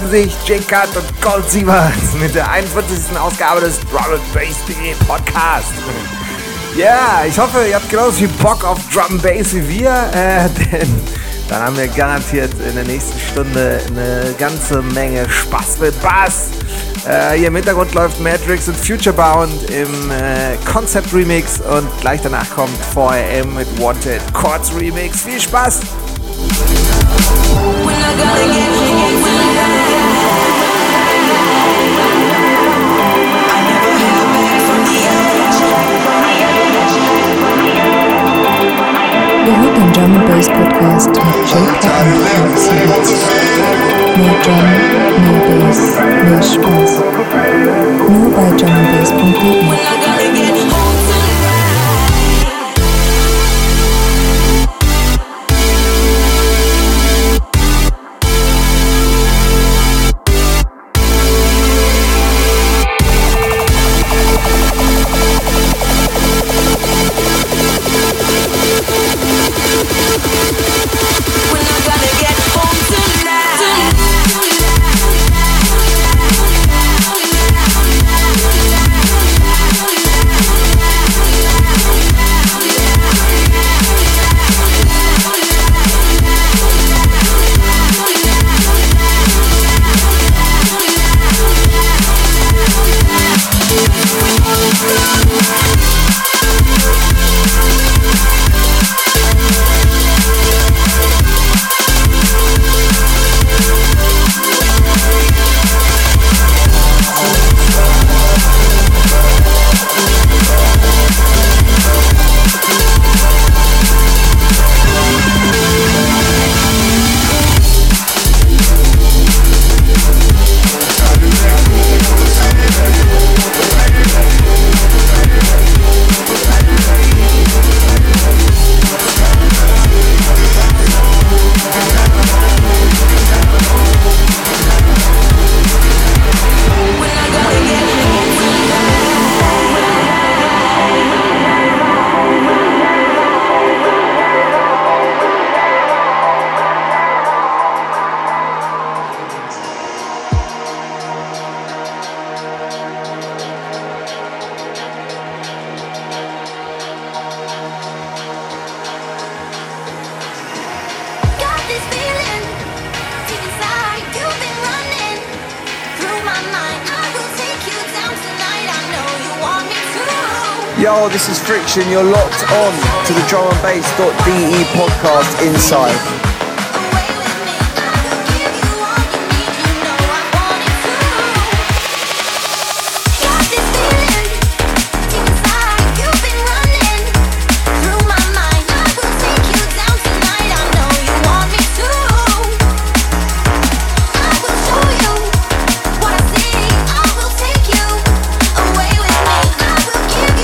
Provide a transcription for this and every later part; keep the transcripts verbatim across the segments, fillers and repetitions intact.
begrüßen sich J-Cut und Colt Sievers mit der einundvierzigsten Ausgabe des Drum and Bass punkt de Podcast. Ja, ich hoffe, ihr habt genauso viel Bock auf Drum and Bass wie wir, äh, denn dann haben wir garantiert in der nächsten Stunde eine ganze Menge Spaß mit Bass. Äh, hier im Hintergrund läuft Matrix und Futurebound im äh, Concept Remix und gleich danach kommt four a m mit Wanted Chords Remix. Viel Spaß! Ihr hört den Drum and Bass Podcast mit J-Cut und Colt Sievers. Mehr Drum, mehr Bass, mehr Spaß. Nur bei drum and bass punkt de. Yo, this is Friction. You're locked on to the drum and bass dot de podcast inside.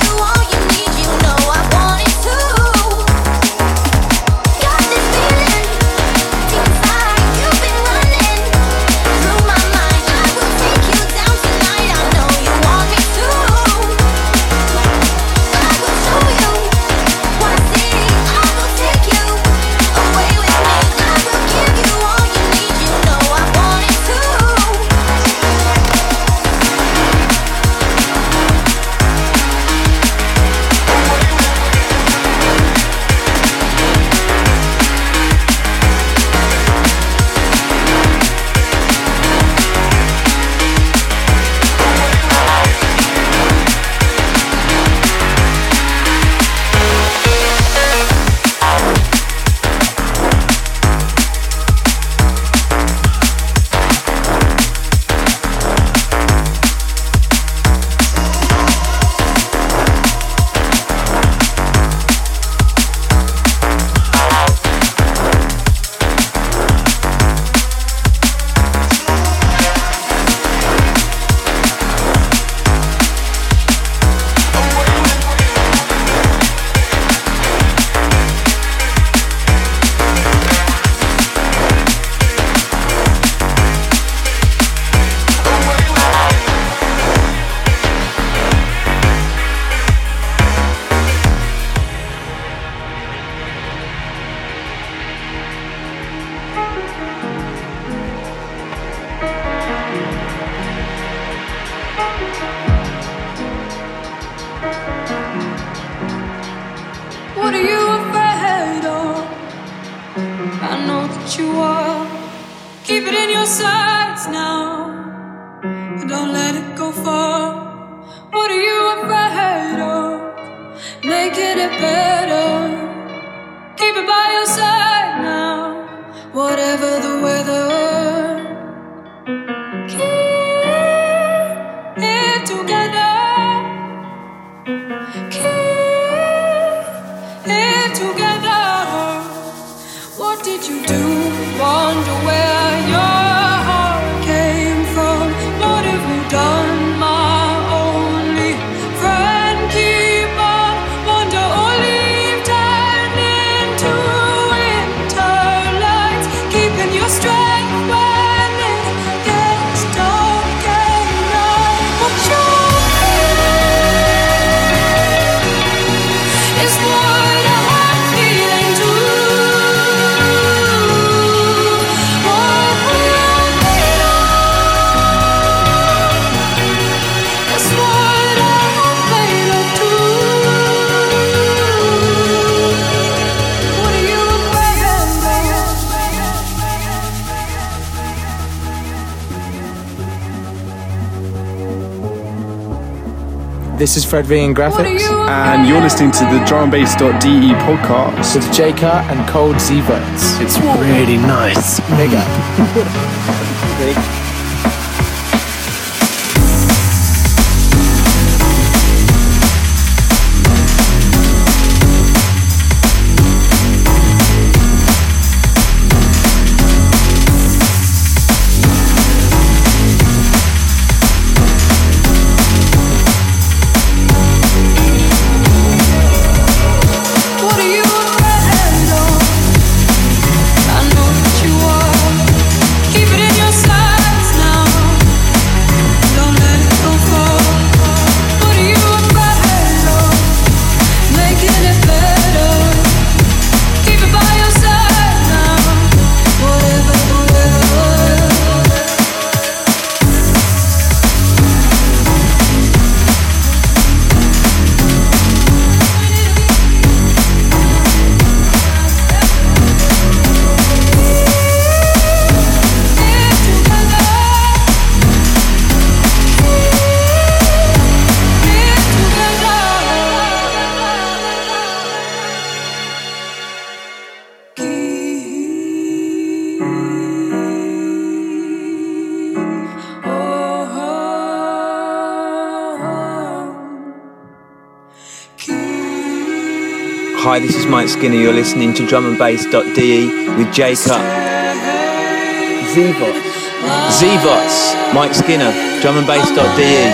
Got this feeling. making it better. Keep it by your side now, whatever the weather. Keep it together. Keep it together. What did you do? Wonder where your heart came from. What have you done, my only friend? Keep on, wonder or leave, turn into winter lights. Keeping your strength when it gets dark at night. What you feel is what I'm feeling too. What we are made of is what I'm made of too. What are you afraid of? This is Fred V in What are Graphics you And you're listening to the drum and bass dot d e podcast. with J K and Cold Z-Verts. It's really nice. Big up. What are you afraid of? I know that you are. Keep it in your sights now. Don't let it go far. What are you afraid of? Making it better. Keep it by your side now. Whatever the weather. Hi, this is Mike Skinner. You're listening to drum and bass dot d e with J Cup. Z-Verts. Z-Vots, Mike Skinner, drum and bass dot d e.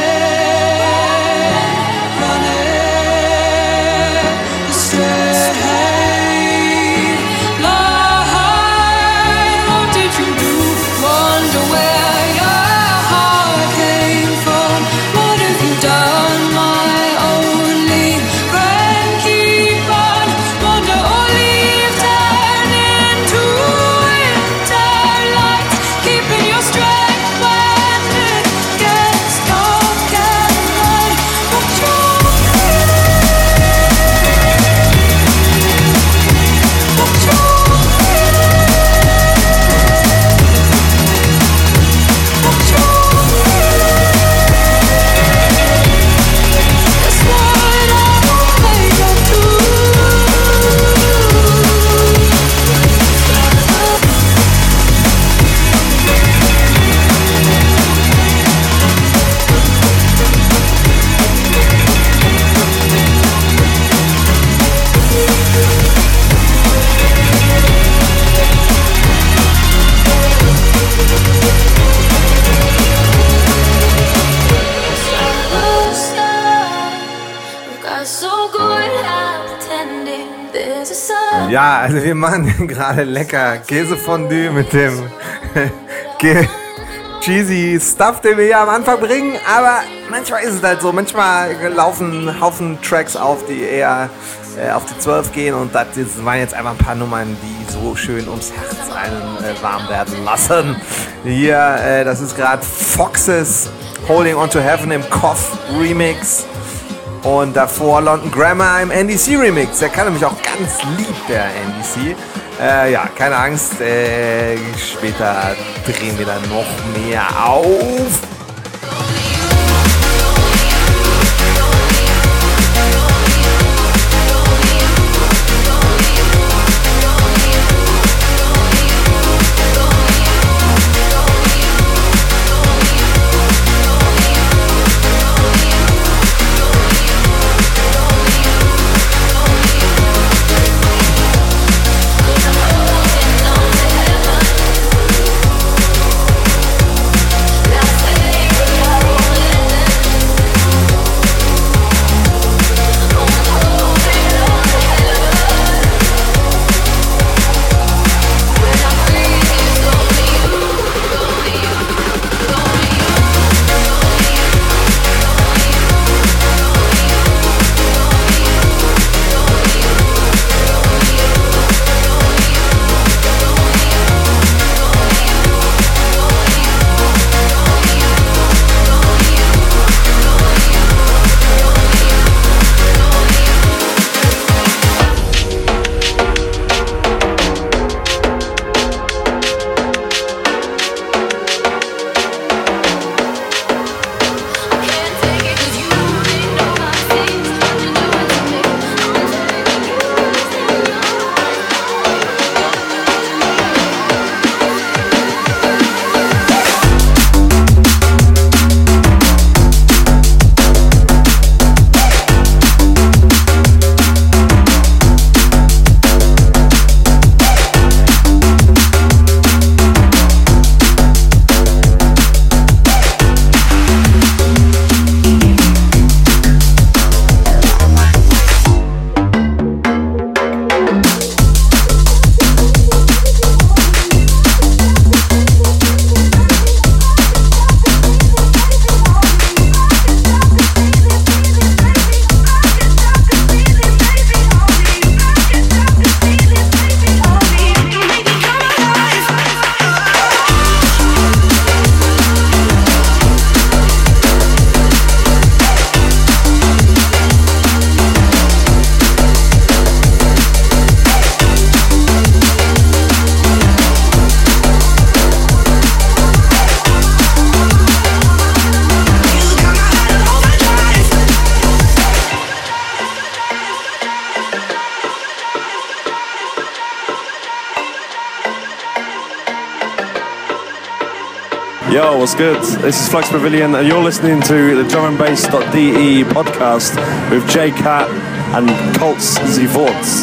What did you do? Wonder where your heart came from. What have you done, my only friend? Keep on, wonder or leave, turn into winter lights. Keeping your strength when it gets dark at night. What you feel? What you feel? What you feel is what I'm made of too. We've got so good at pretending there's a sun. Ja, also wir machen gerade lecker Käsefondue mit dem Ge- cheesy Stuff, den wir hier am Anfang bringen. Aber manchmal ist es halt so, manchmal laufen ein Haufen Tracks auf, die eher äh, auf die zwölf gehen. Und das waren jetzt einfach ein paar Nummern, die so schön ums Herz einen äh, warm werden lassen. Hier, äh, das ist gerade Foxes Holding On To Heaven im Koff Remix. Und davor London Grammar im N D C Remix. Der kann nämlich auch ganz lieb, der N D C. Äh, ja, keine Angst. Äh, später drehen wir dann noch mehr auf. Yo, what's good? This is Flux Pavilion, and you're listening to the drum and bass dot d e podcast with J Cat and Colts Z Vorts.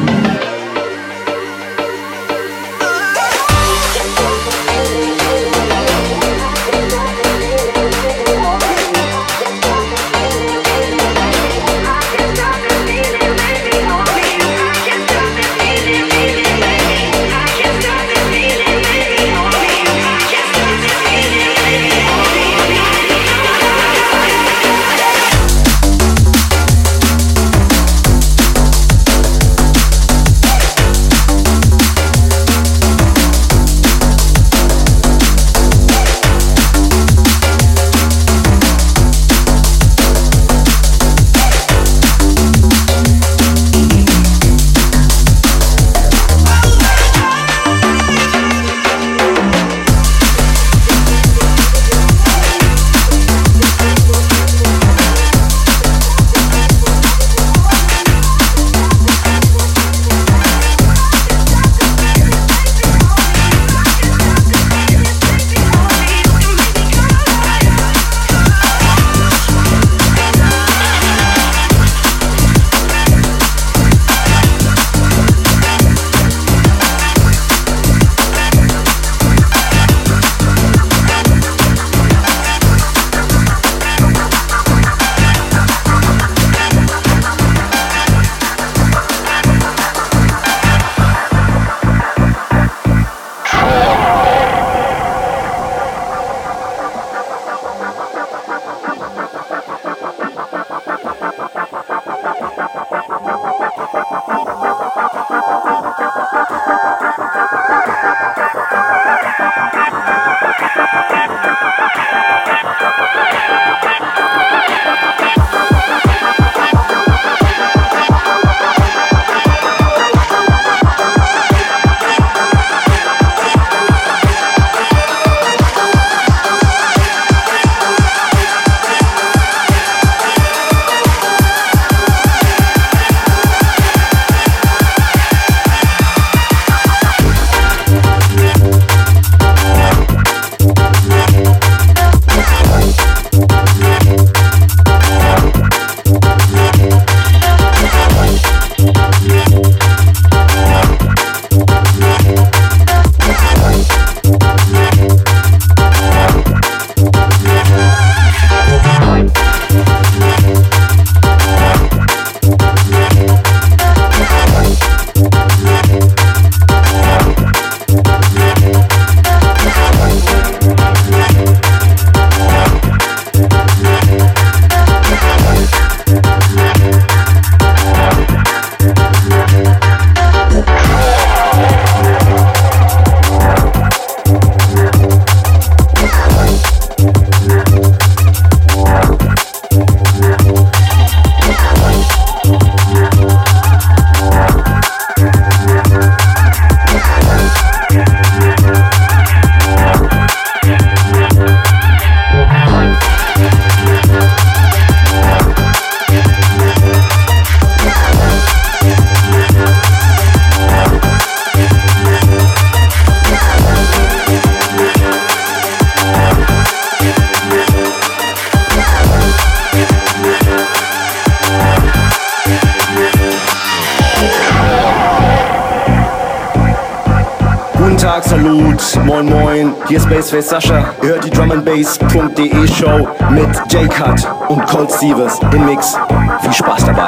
Tag, Salut, moin moin, hier ist Bassface Sascha. Ihr hört die Drum and Bass punkt de Show mit J-Cut und Colt Stevens im Mix. Viel Spaß dabei.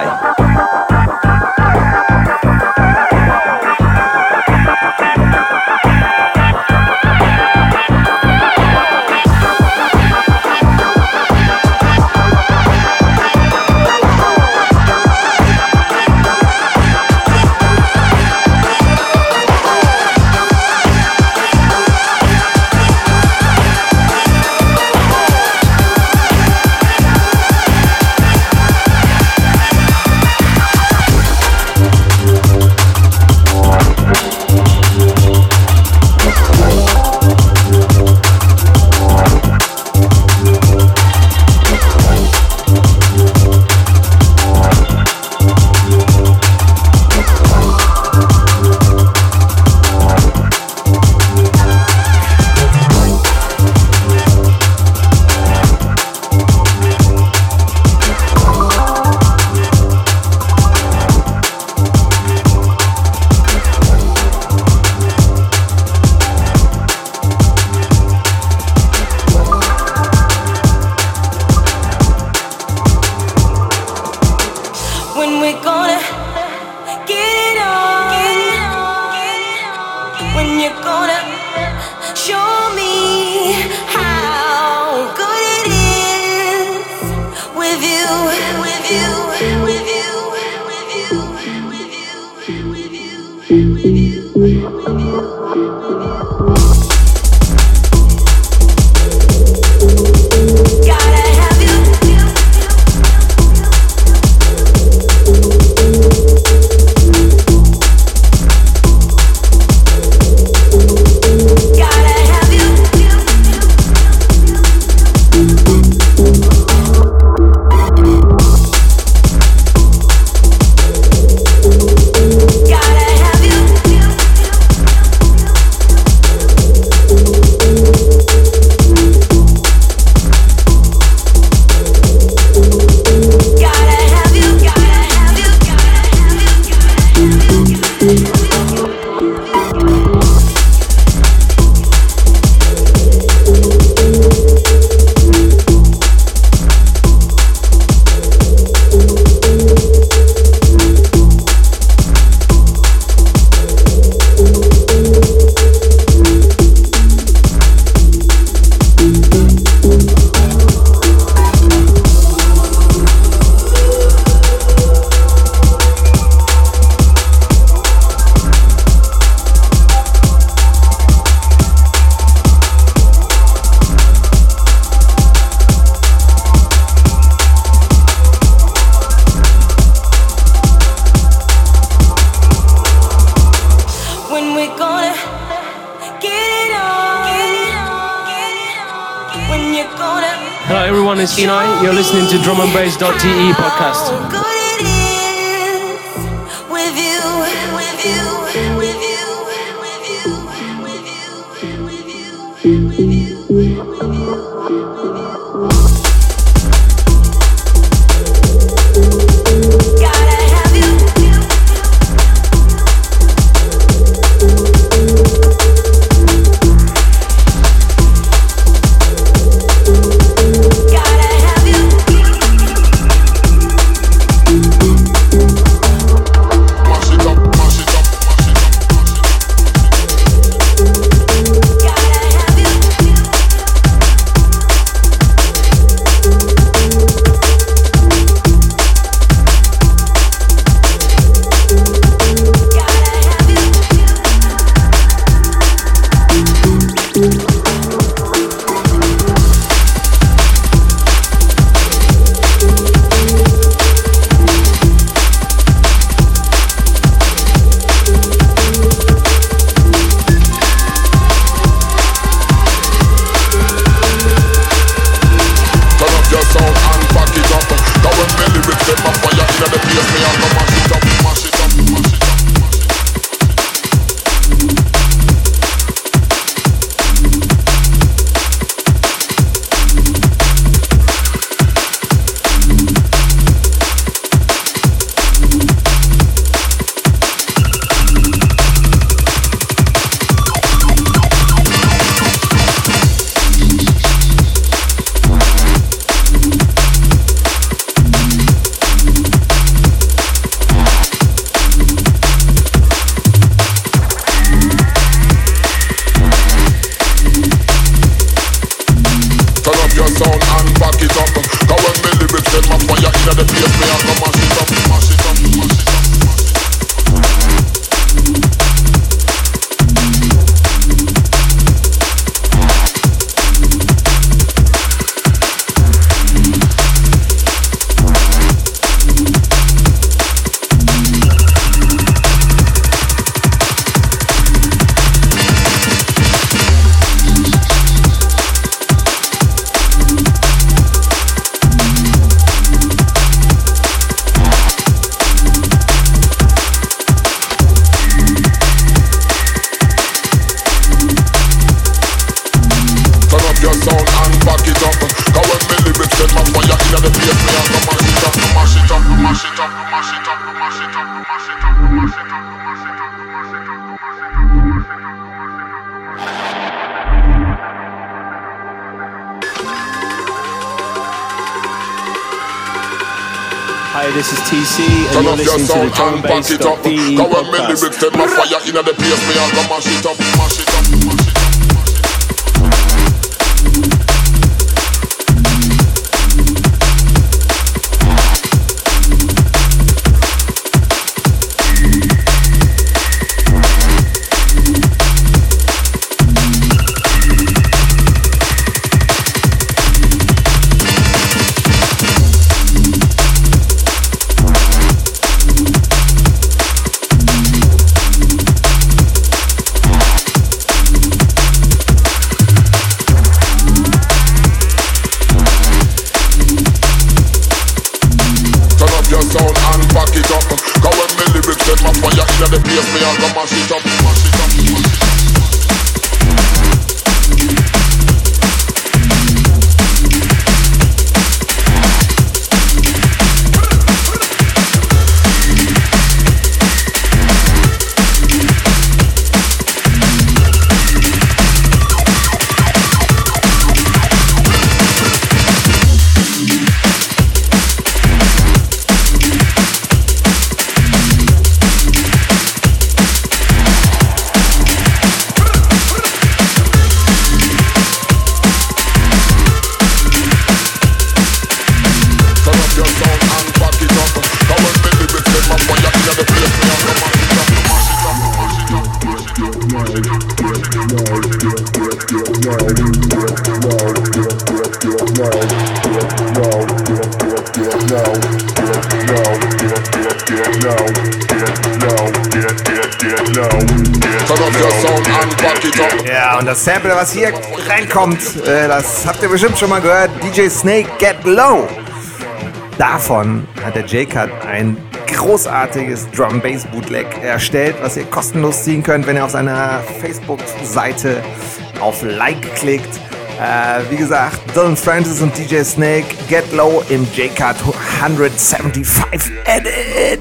we're gonna get it on, when you're gonna show me how good it is with you, with you, with you, with you, with you, with you, with you, with you. Sinai, you're listening to drum and bass dot d e podcast. this is T C, and Turn you're up your listening to the sound drum and and back bass it up. dot D E Cause when me podcast. lyrics set my fire inna the place, me I go mash it up, mash it up, mash it up. Ja, und das Sample, was hier reinkommt, äh, das habt ihr bestimmt schon mal gehört. D J Snake, Get Low. Davon hat der J-Cut ein großartiges Drum-Bass-Bootleg erstellt, was ihr kostenlos ziehen könnt, wenn ihr auf seiner Facebook-Seite auf Like klickt. Äh, wie gesagt, Dylan Francis und D J Snake, Get Low im J-Cut hundertfünfundsiebzig Edit.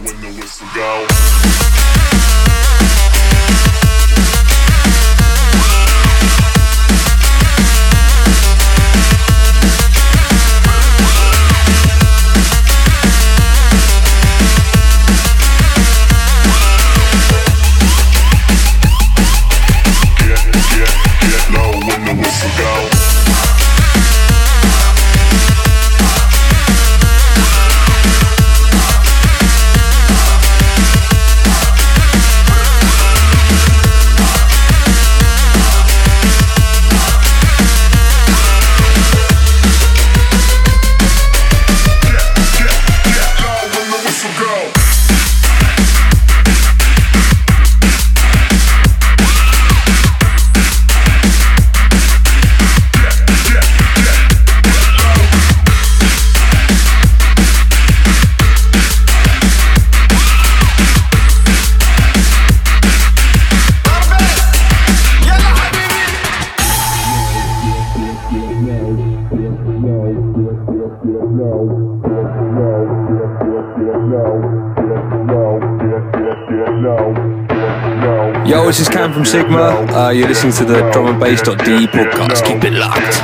Yo, this is Cam from Sigma. Uh, you're listening to the drum and bass dot D E podcast. Keep it locked.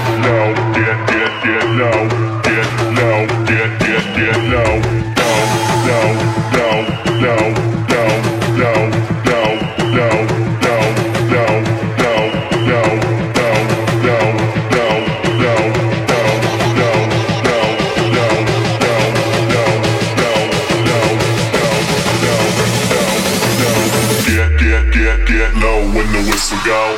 Get low when the whistle go.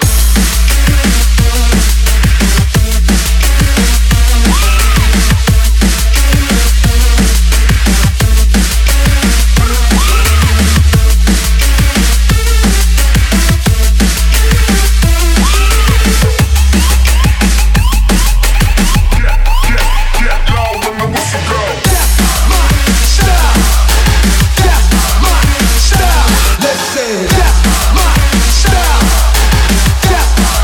Let's say that's my style. That's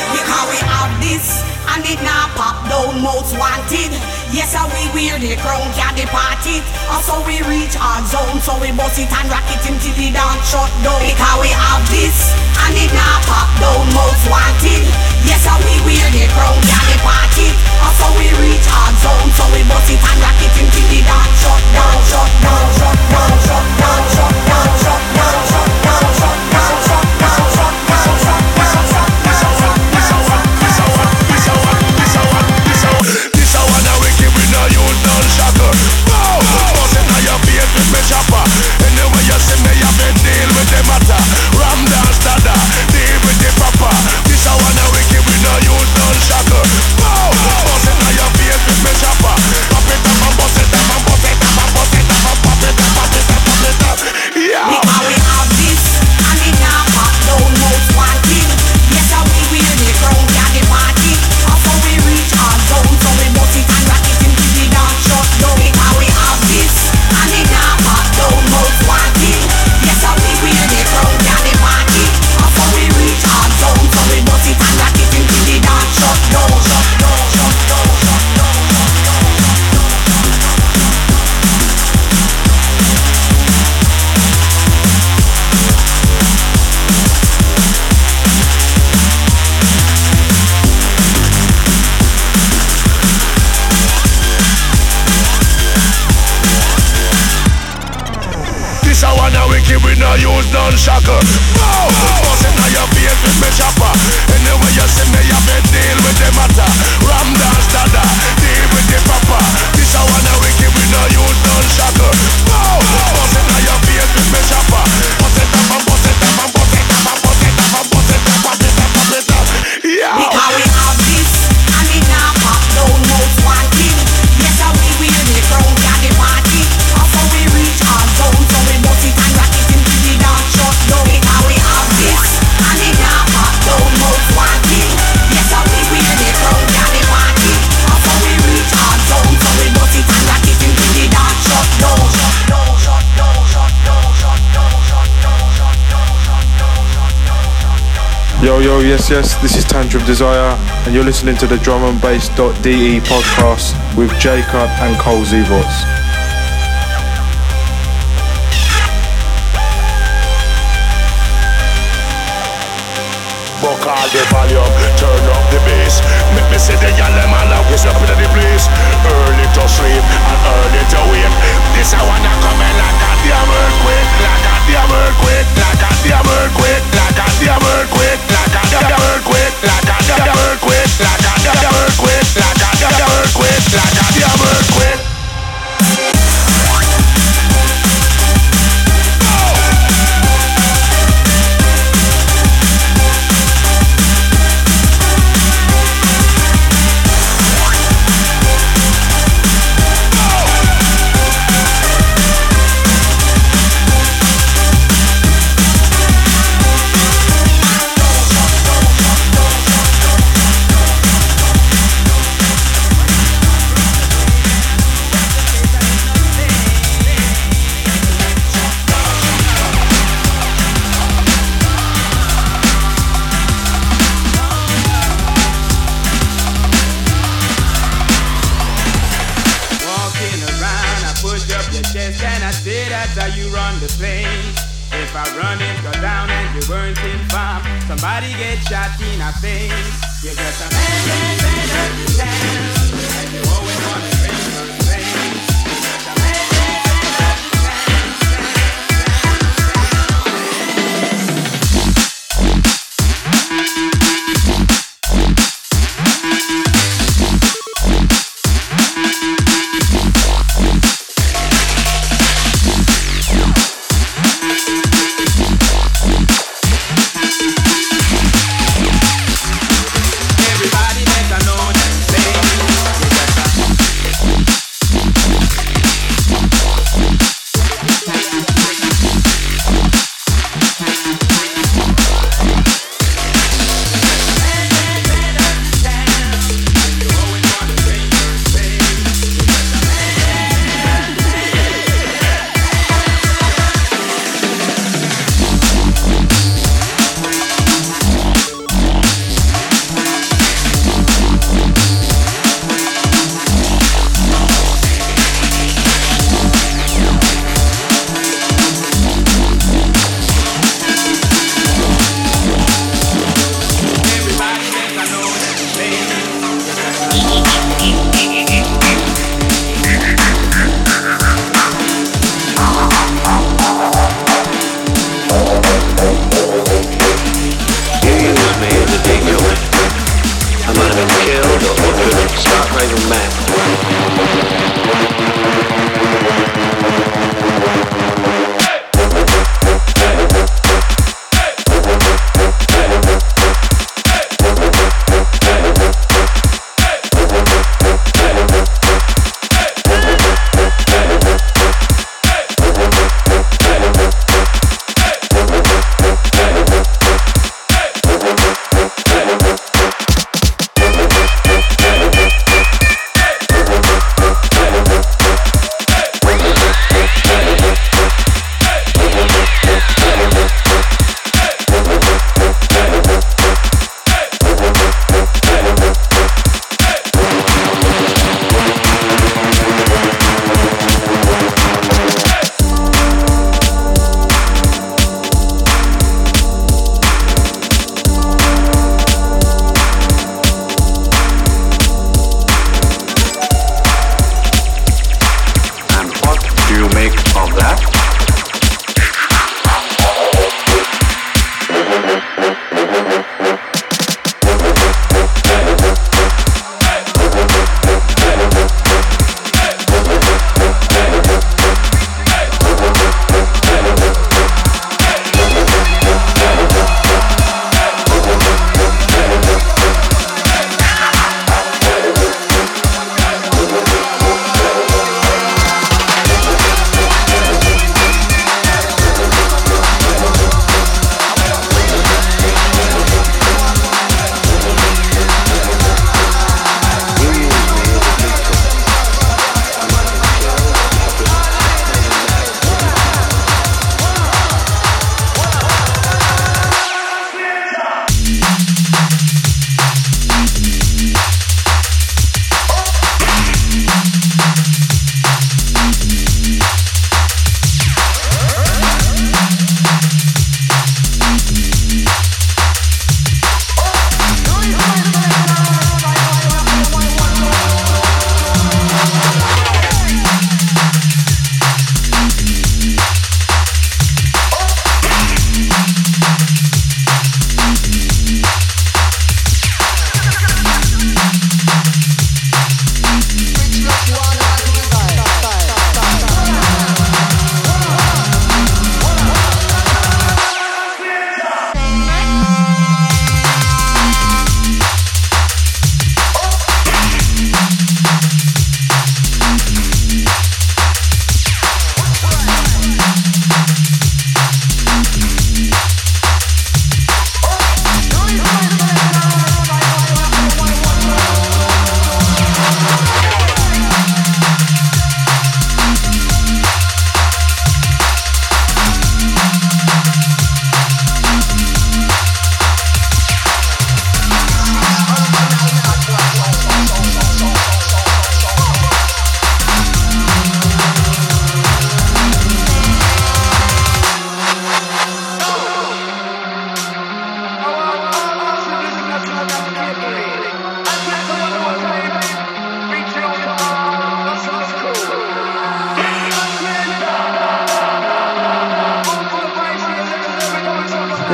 Because we have this, and it now pop down most wanted. Yes, and we wear the crown, can't depart it. Also we reach our zone, so we bust it and rock it until the dance shut down. Because we have this, and it now pop down most wanted. Yes, and we wear the crown, can't depart it. Also we reach our zone, so we bust it and rock it until the dance shut down, shut down, shut down, shut down, shut down, shut down, shut down, shut down, shut down, shut down, shut down, shut down. This a one a wicked, we no use none shocker. Bow! Bust it on your face with me chopper. Anyway you see me, you been deal with the matter. Ram down stada, deal with the proper. This a one a wicked, we no use none shocker. Bow! Bust it on your face with me chopper. Pop it up and bust it up and bust it up and bust it up and pop it up, pop it up, pop it up. Yeah! Because we have this, and it now pop down most wanted. Yes, and we wear the crown, can't depart it. Also we reach our zone, so we bust it and rock it until the dance shut down. Because we have this, and it now pop down most wanted. Yes, and we wear the crown, can't depart it. Also we reach our zone, so we bust it and rock it until the dance shut down, shut down, shut down, shut down, shut down. This a one a wicked, we no use none shocker. Bow! Bust it on your face with me chopper. Anyway you see me, you been deal with the matter. Ram down stada, deal with the proper. This a one a wicked, we no use none shocker. Bow! Bust it on your face with me chopper. Bust it up and bust it up and bust it up and bust it up and bust it up, bust it up, bust it up. Yeah! Because we have this, and it now pop down most wanted. Yes, and we wear the crown, can't depart it. Also we reach our zone, so we bust it and rock it until the dance shut down. Because we have this, and it now pop down most wanted. Yes, and we wear the crown, can't depart it. Also we reach our zone, so we bust it and rock it until the dance shut down, shut down, shut down, shut down, shut down, shut down, shut down, shut down, shut down. Yo, yo, yes, yes, this is Tantrum Desire, and you're listening to the drum and bass dot d e podcast with J Cut and Cole Zivots. Buck all the volume, turn up the bass. Make me see the yellow man up, who's up in the place. Early to sleep and early to wake. This I wanna come in like a damn earthquake, like a damn earthquake, like a damn earthquake, like a damn earthquake, like a damn earthquake, like a damn earthquake, like a damn earthquake, like a damn earthquake, like a damn earthquake. If I run it, go down and you weren't informed, somebody get shot in the face. You're just a man, man, man, man, man, and you always want to bring your pain. You're just a man, man, man, everybody make a note and say, you're just a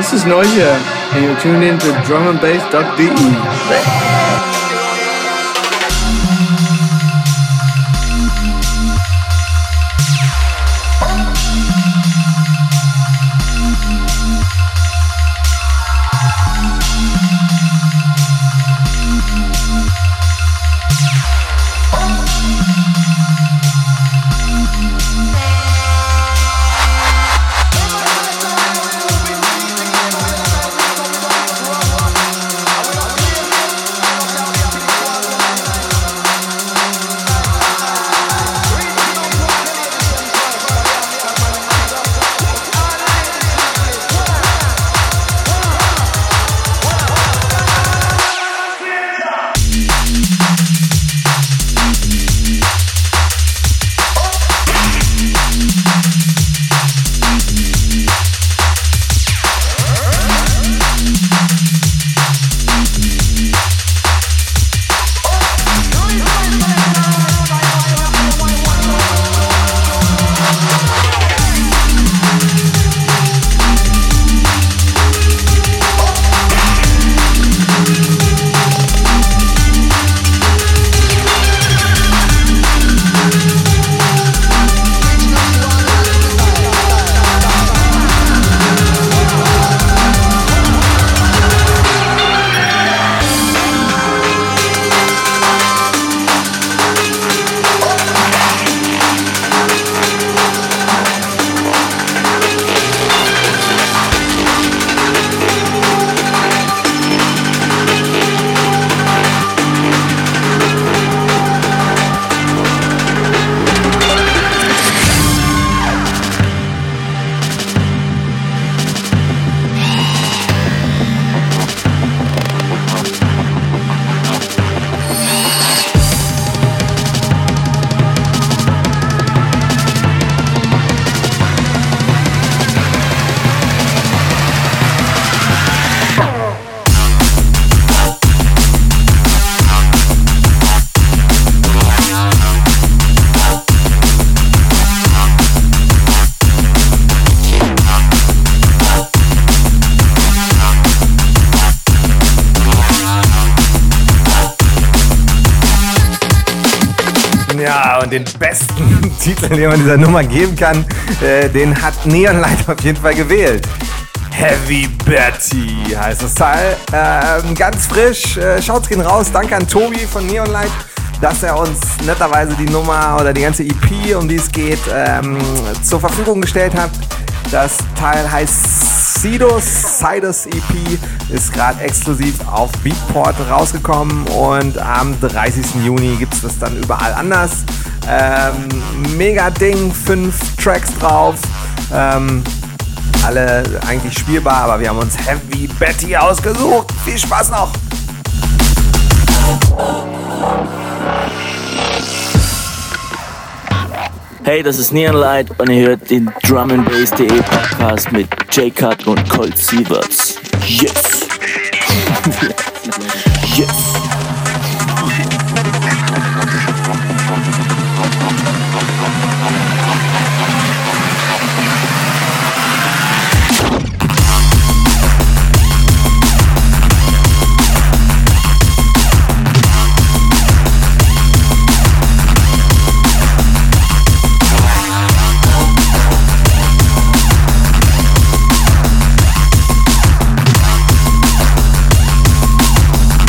This is Noisia, and you're tuned in to drum and bass dot d e. Ja, und den besten Titel, den man dieser Nummer geben kann, äh, den hat Neon Light auf jeden Fall gewählt. Heavy Betty heißt das Teil. Ähm, ganz frisch. Äh, schaut's gehen raus. Danke an Tobi von Neon Light, dass er uns netterweise die Nummer oder die ganze E P, um die es geht, ähm, zur Verfügung gestellt hat. Das Teil heißt Sidus, Sidus E P, ist gerade exklusiv auf Beatport rausgekommen und am dreißigsten Juni gibt es das dann überall anders. Ähm, mega Ding, fünf Tracks drauf, ähm, alle eigentlich spielbar, aber wir haben uns Heavy Betty ausgesucht. Viel Spaß noch! Hey, das ist Neon Light und ihr hört den Drum and Bass punkt de Podcast mit J-Cut und Colt Sievers. Yes! Yes! Ja,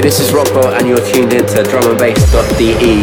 This is Rockbot and you're tuned into drum and bass dot d e.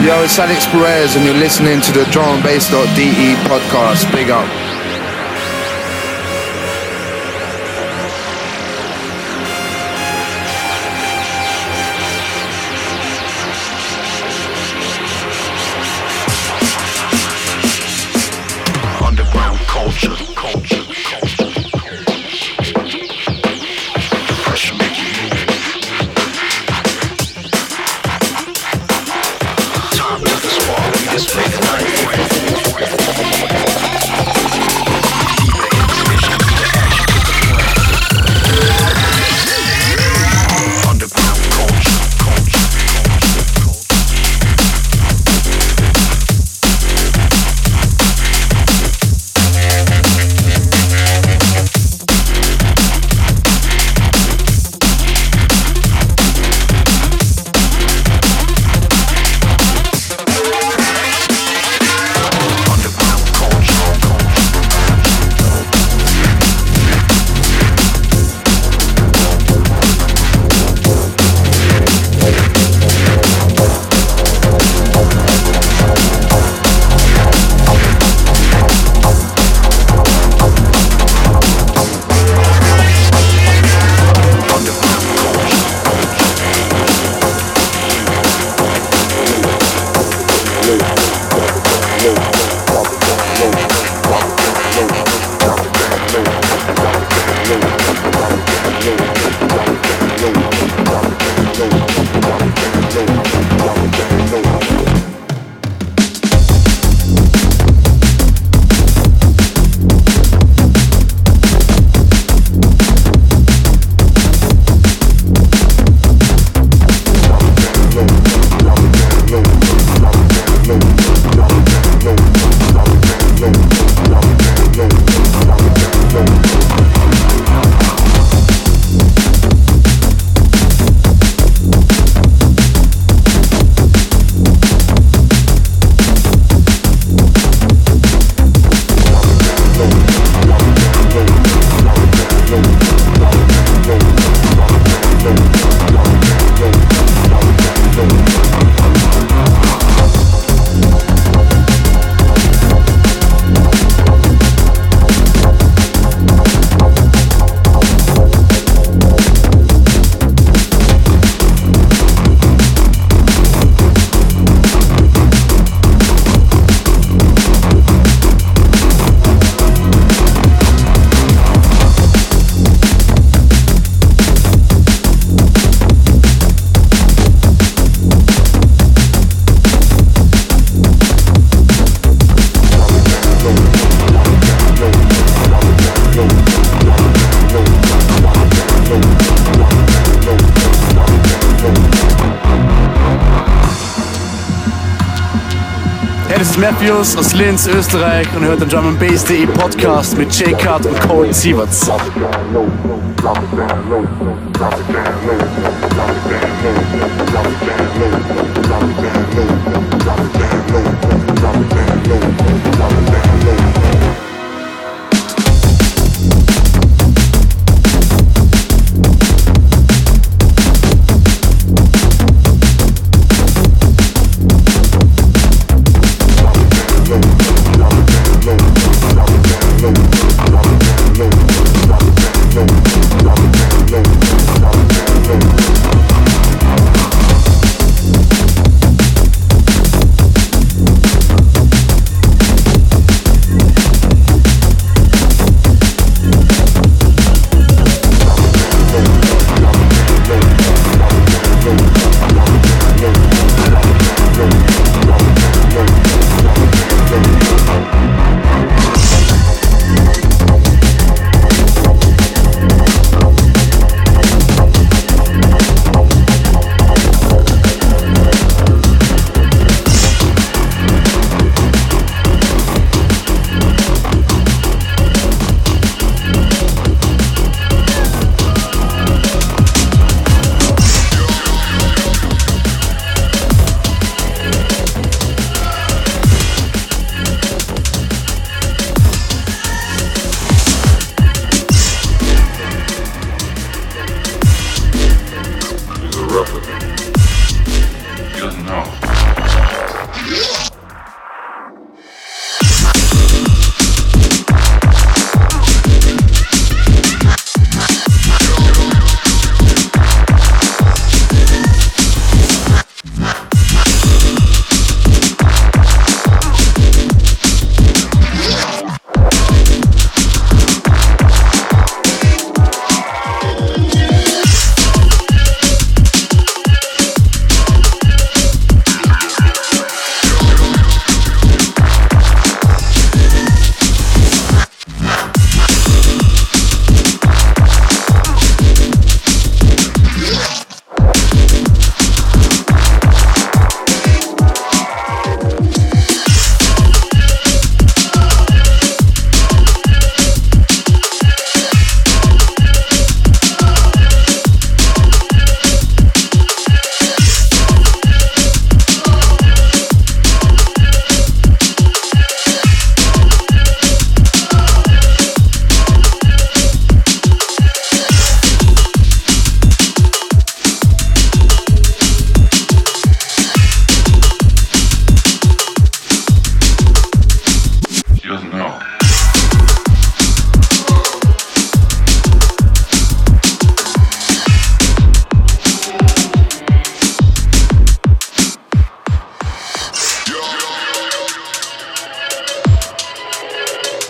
Yo, it's Alex Perez and you're listening to the drum and bass dot d e podcast. Big up. Underground culture, culture, culture. Fresh making movement. Time to the spark, we display the night. Hey, das ist Matthews aus Linz, Österreich und ihr hört den drum and bass dot d e Podcast mit J-Cut und Colt Sieverts.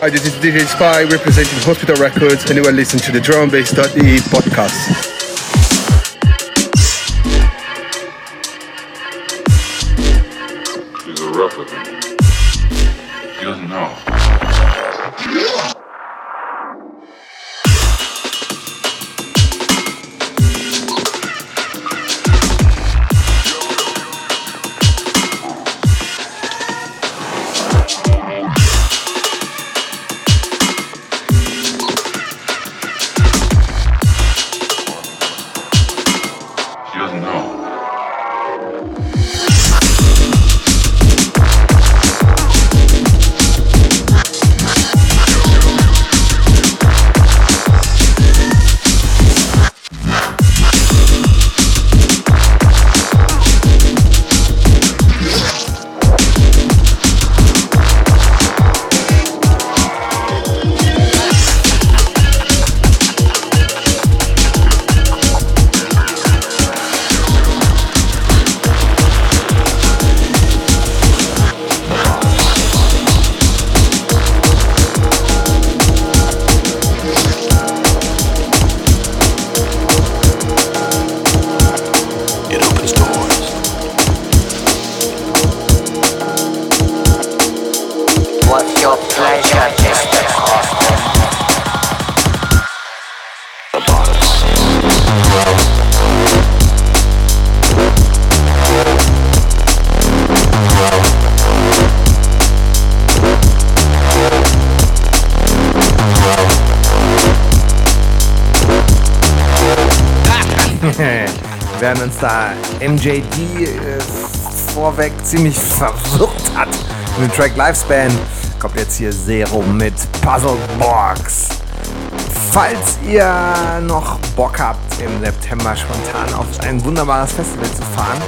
Hi, this is D J Spy representing Hospital Records, and you are listening to the drum and bass dot d e podcast. He's a replicant. He doesn't know. Während uns da M J D äh, vorweg ziemlich verwirrt hat in den Track Lifespan, kommt jetzt hier Serum mit Puzzle Box. Falls ihr noch Bock habt, im September spontan auf ein wunderbares Festival zu fahren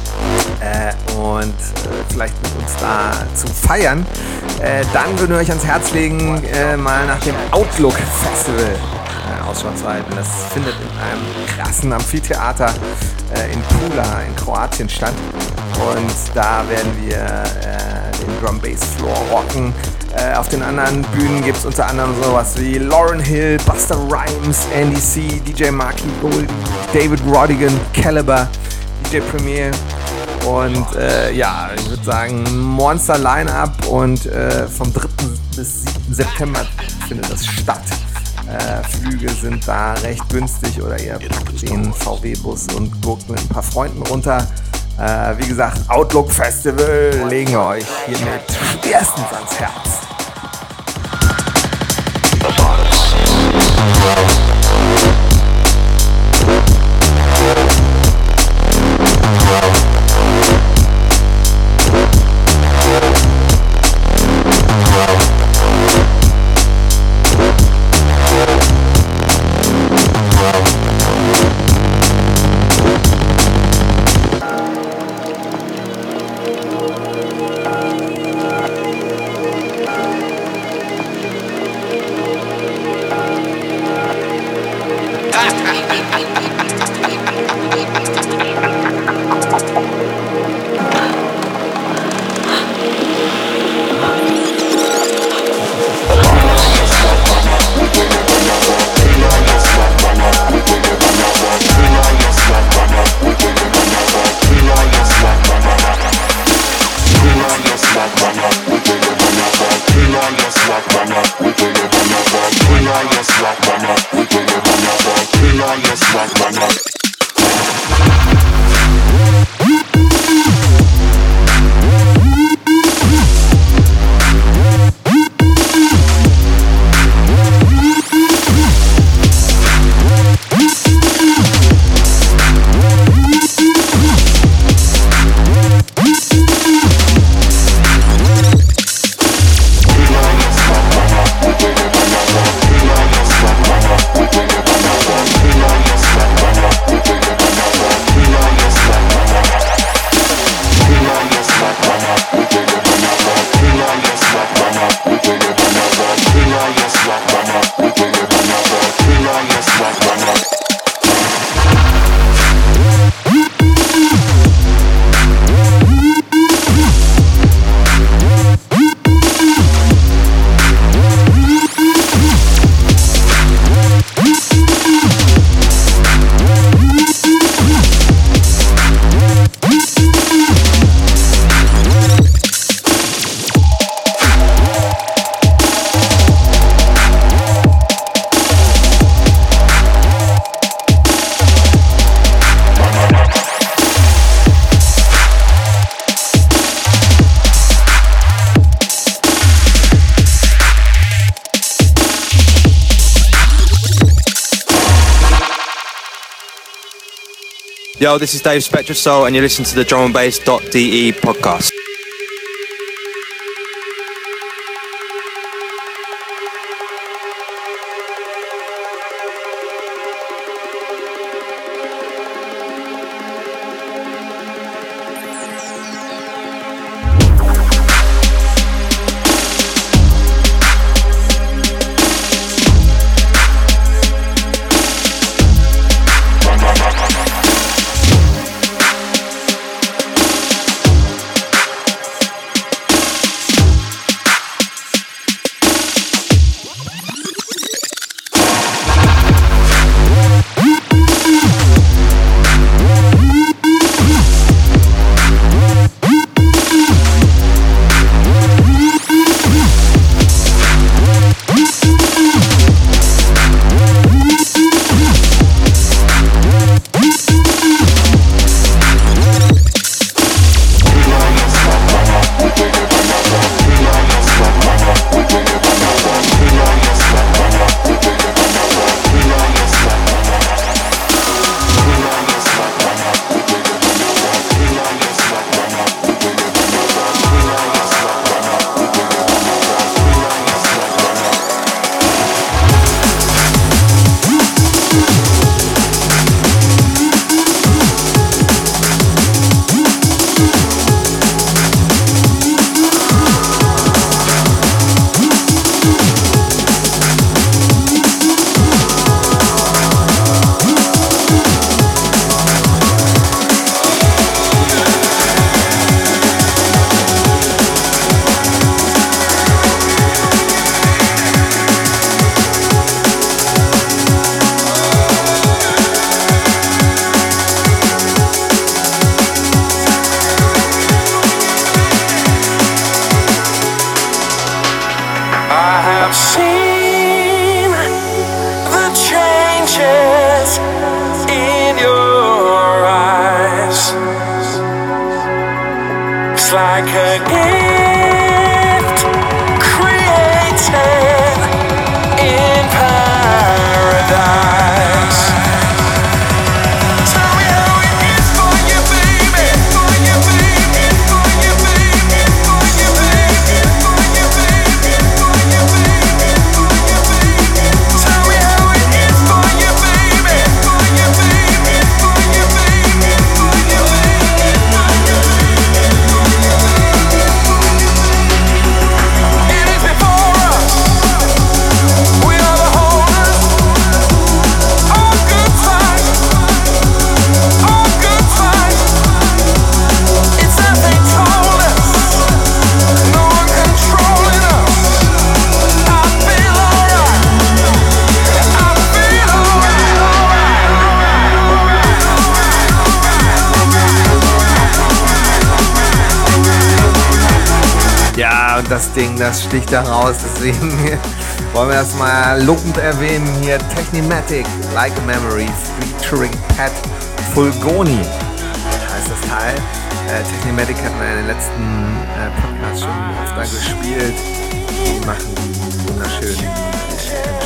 äh, und äh, vielleicht mit uns da zu feiern, äh, dann würden wir euch ans Herz legen, äh, mal nach dem Outlook Festival Ausschau zu halten. Das findet in einem krassen Amphitheater äh, in Pula in Kroatien statt. Und da werden wir äh, den Drum Bass Floor rocken. Äh, auf den anderen Bühnen gibt es unter anderem sowas wie Lauryn Hill, Busta Rhymes, Andy C, D J Marky Goldie, David Rodigan, Caliber, D J Premier. Und äh, ja, ich würde sagen, Monster Line-Up und äh, vom dritten bis siebten September findet das statt. Äh, Flüge sind da recht günstig oder ihr packt den V W-Bus und guckt mit ein paar Freunden runter. Äh, wie gesagt, Outlook Festival legen wir euch hiermit erstens ans Herz. Yo, this is Dave Spectrasoul, and you're listening to the drum and bass dot d e podcast. Das Ding, das sticht da raus, deswegen wollen wir das mal lobend erwähnen. Hier Technimatic, Like a Memory, featuring Pat Fulgoni heißt das Teil. Äh, Technimatic hatten wir in den letzten äh, Podcasts schon öfter gespielt. Die machen einen wunderschönen, äh,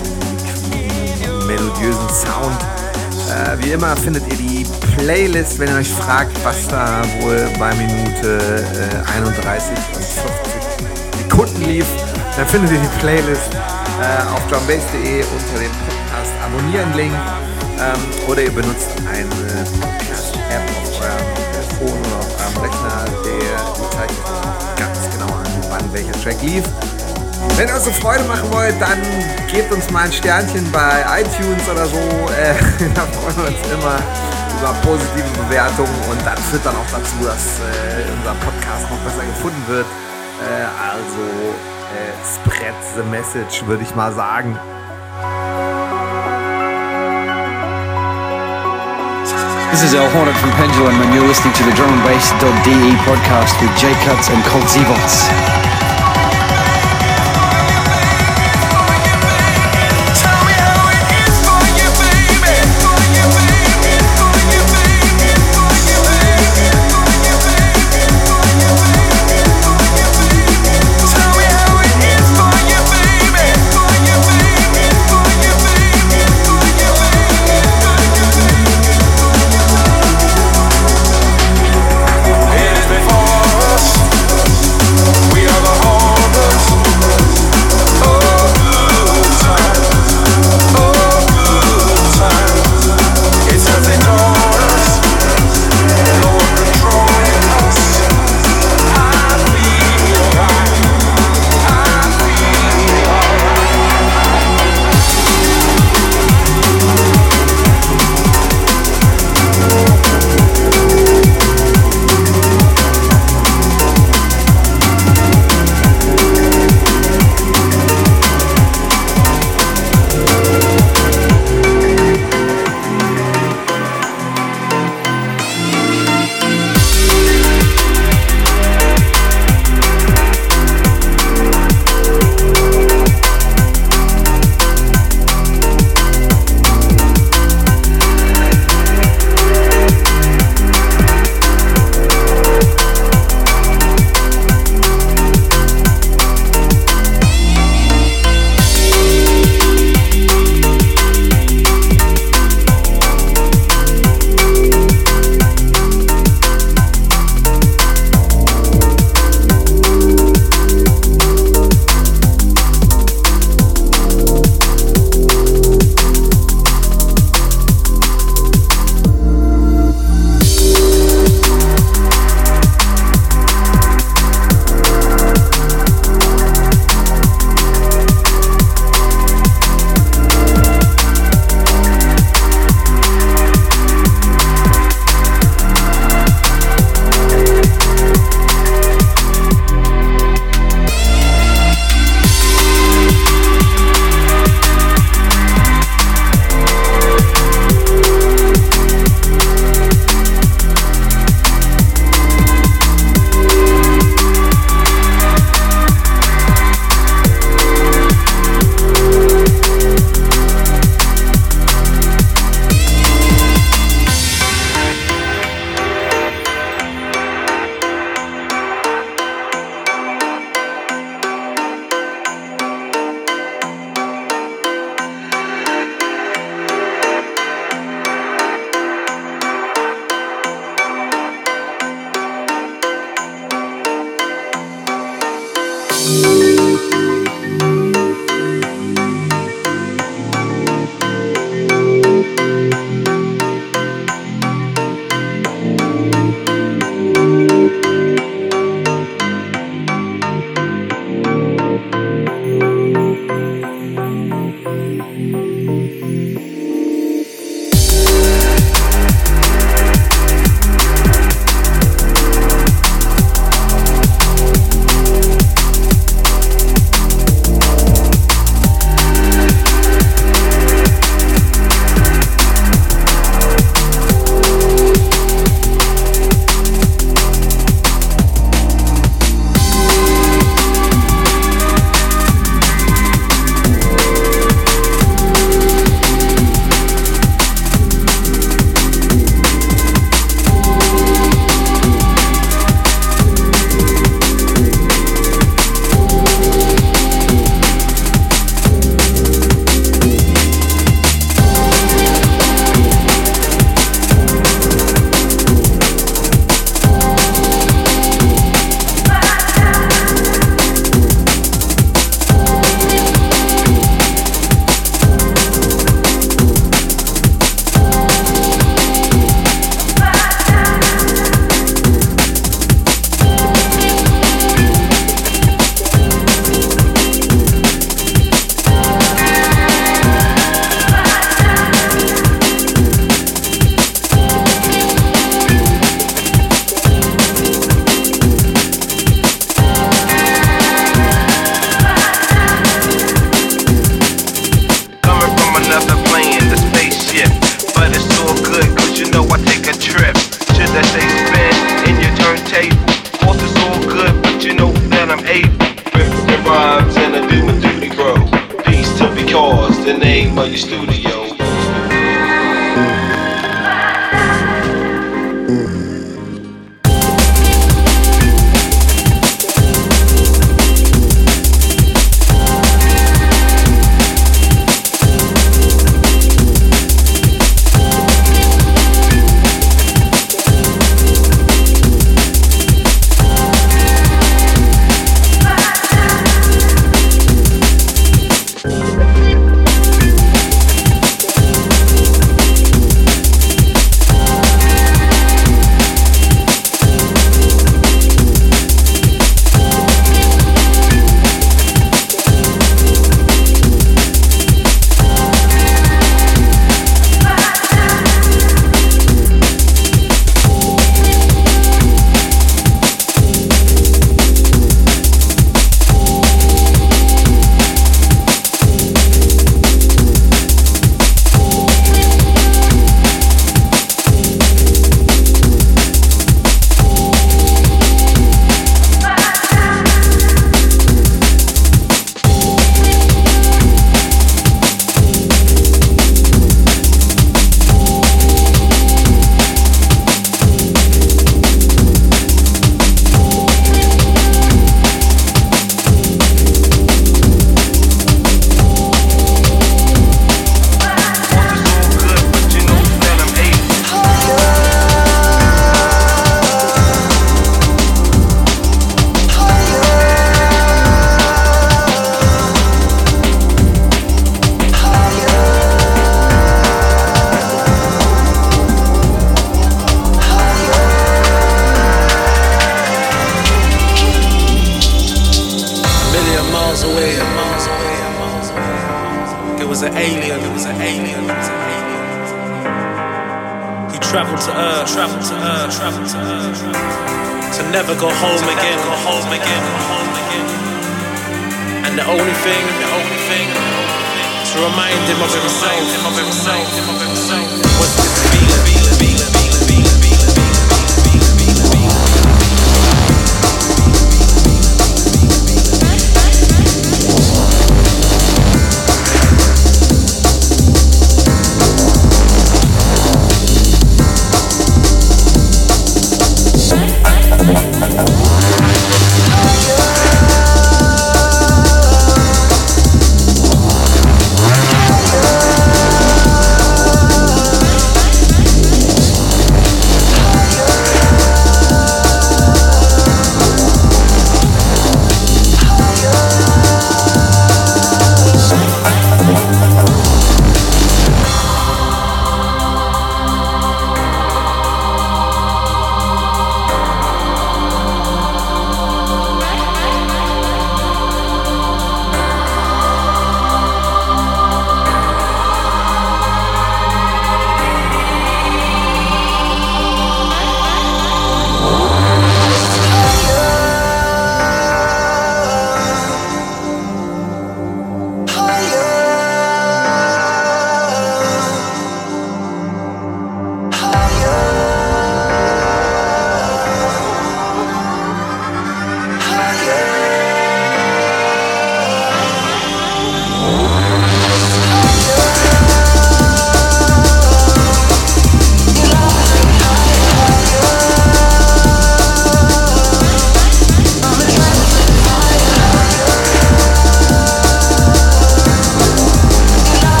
entspannten, melodiösen Sound. Äh, wie immer findet ihr die Playlist, wenn ihr euch fragt, was da wohl bei Minute äh, einunddreißig und vierzig Sekunden lief, dann findet ihr die Playlist äh, auf drumbass punkt de unter dem Podcast Abonnieren-Link ähm, oder ihr benutzt eine Podcast-App auf eurem Telefon oder auf eurem Rechner, der die zeigt ganz genau an, wann welcher Track lief. Wenn ihr uns so Freude machen wollt, dann gebt uns mal ein Sternchen bei iTunes oder so. Äh, da freuen wir uns immer über positive Bewertungen und das führt dann auch dazu, dass äh, unser Podcast noch besser gefunden wird. Äh, also äh, spread the message, würde ich mal sagen. This is El Hornet from Pendulum and you're listening to the drum and bass dot d e podcast with J Cuts and Colt Zivots. We'll be right back. studio.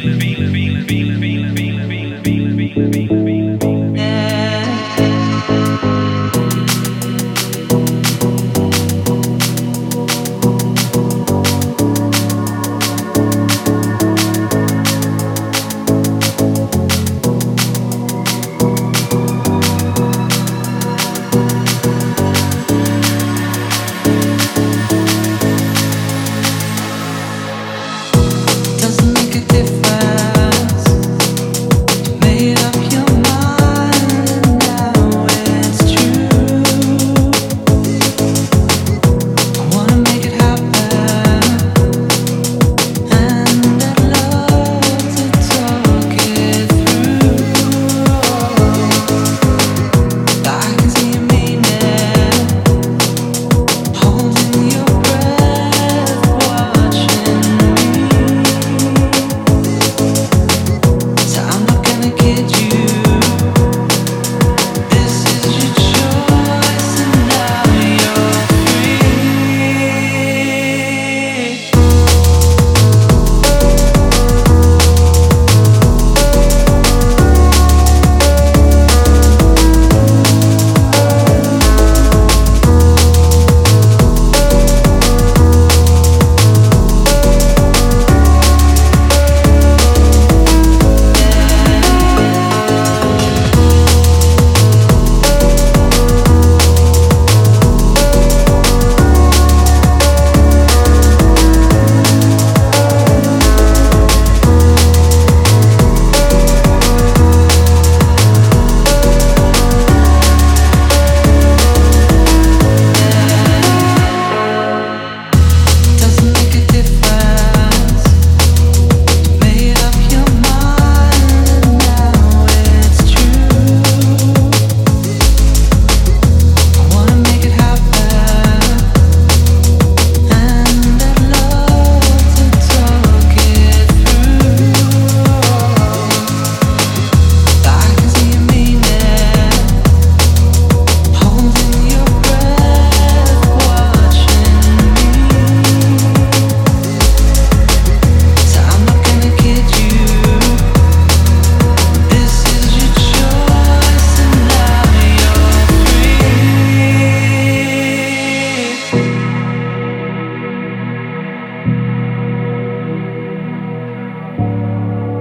Yeah.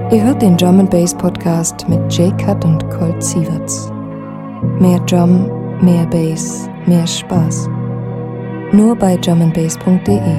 Ihr hört den Drum and Bass Podcast mit J-Cut und Colt Sieverts. Mehr Drum, mehr Bass, mehr Spaß. Nur bei drum and bass punkt de.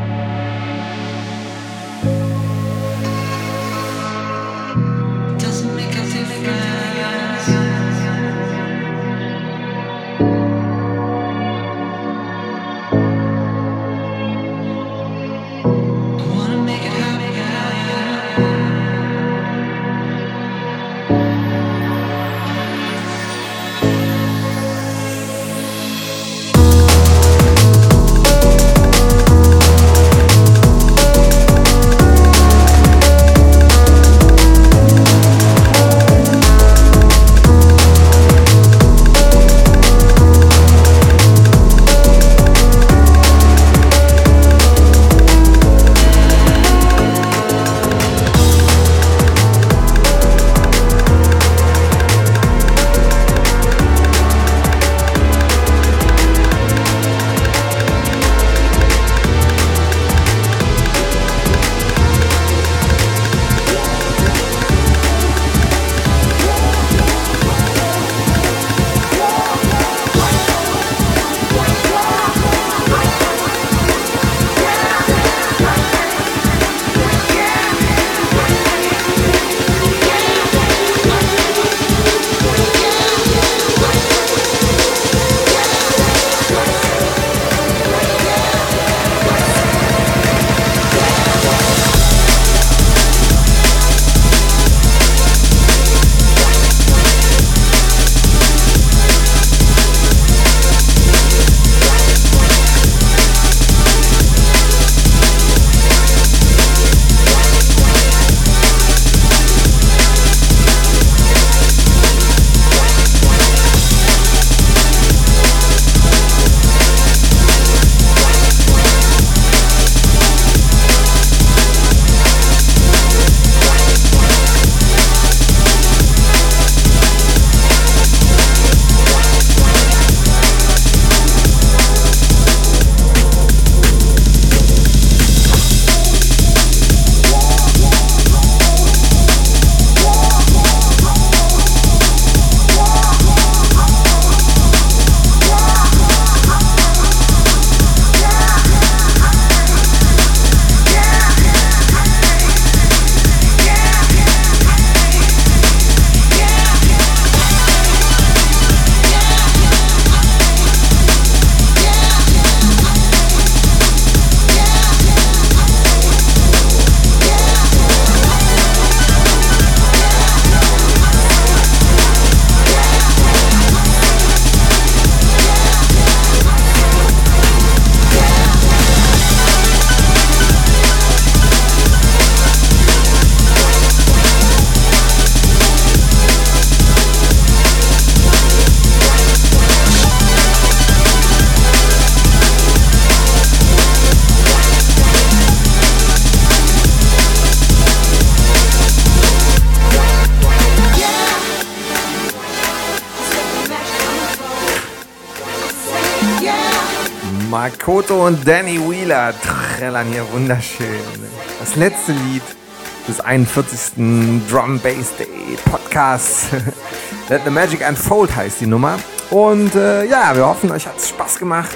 Makoto und Danny Wheeler trällern hier wunderschön. Das letzte Lied des einundvierzigsten Drum Bass Day Podcasts. Let the Magic Unfold heißt die Nummer. Und äh, ja, wir hoffen, euch hat es Spaß gemacht.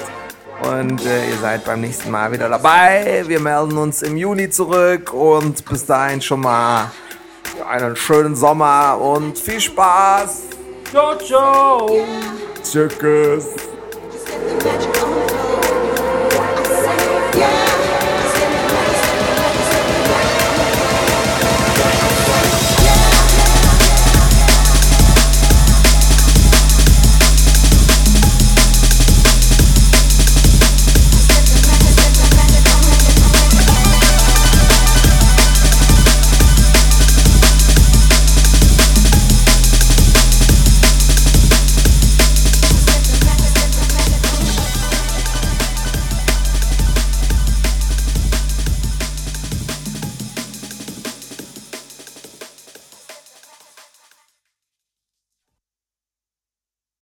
Und äh, ihr seid beim nächsten Mal wieder dabei. Wir melden uns im Juni zurück. Und bis dahin schon mal einen schönen Sommer und viel Spaß. Ciao, ciao. Tschüss. Magic